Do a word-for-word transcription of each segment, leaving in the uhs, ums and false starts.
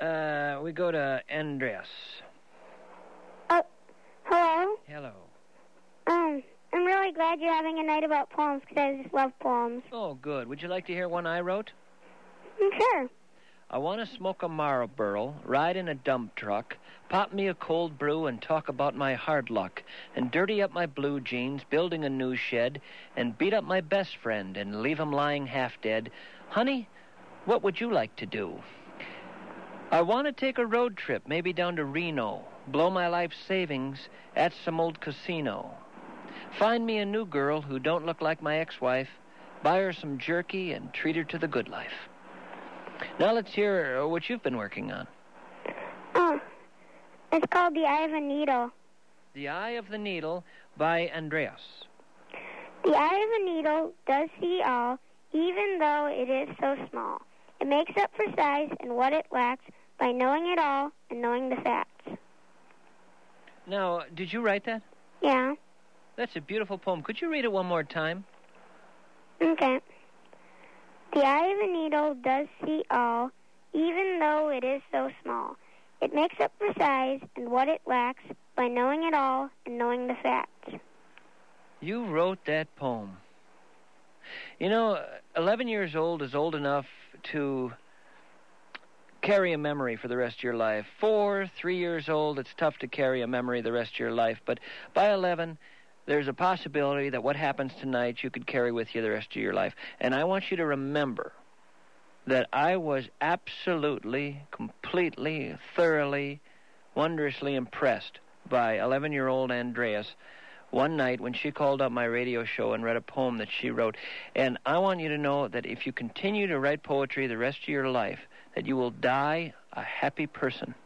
Uh, we go to Andreas. Uh, hello? Hello. Um, I'm really glad you're having a night about poems, because I just love poems. Oh, good. Would you like to hear one I wrote? Mm, sure. I want to smoke a Marlboro, ride in a dump truck, pop me a cold brew and talk about my hard luck, and dirty up my blue jeans, building a new shed, and beat up my best friend and leave him lying half dead. Honey, what would you like to do? I want to take a road trip, maybe down to Reno, blow my life savings at some old casino. Find me a new girl who don't look like my ex-wife, buy her some jerky, and treat her to the good life. Now let's hear what you've been working on. Oh, it's called The Eye of a Needle. The Eye of the Needle by Andreas. The eye of a needle does see all, even though it is so small. It makes up for size and what it lacks by knowing it all and knowing the facts. Now, did you write that? Yeah. That's a beautiful poem. Could you read it one more time? Okay. The eye of a needle does see all, even though it is so small. It makes up for size and what it lacks by knowing it all and knowing the facts. You wrote that poem. You know, eleven years old is old enough to carry a memory for the rest of your life. Four, three years old, it's tough to carry a memory the rest of your life. But by eleven, there's a possibility that what happens tonight you could carry with you the rest of your life. And I want you to remember that I was absolutely, completely, thoroughly, wondrously impressed by eleven-year-old Andreas one night when she called up my radio show and read a poem that she wrote. And I want you to know that if you continue to write poetry the rest of your life, that you will die a happy person.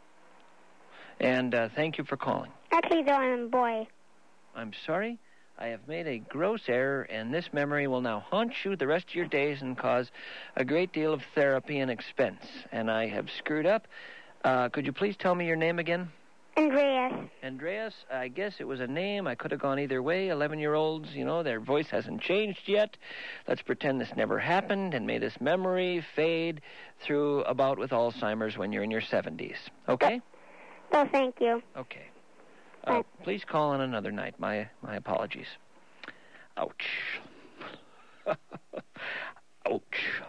And uh, thank you for calling. Actually, though, I'm a boy. I'm sorry. I have made a gross error, and this memory will now haunt you the rest of your days and cause a great deal of therapy and expense. And I have screwed up. Uh, could you please tell me your name again? Andreas. Andreas, I guess it was a name. I could have gone either way. eleven-year-olds, you know, their voice hasn't changed yet. Let's pretend this never happened, and may this memory fade through about with Alzheimer's when you're in your seventies. Okay? Oh, thank you. Okay. Uh, please call on another night. My my apologies. Ouch. Ouch.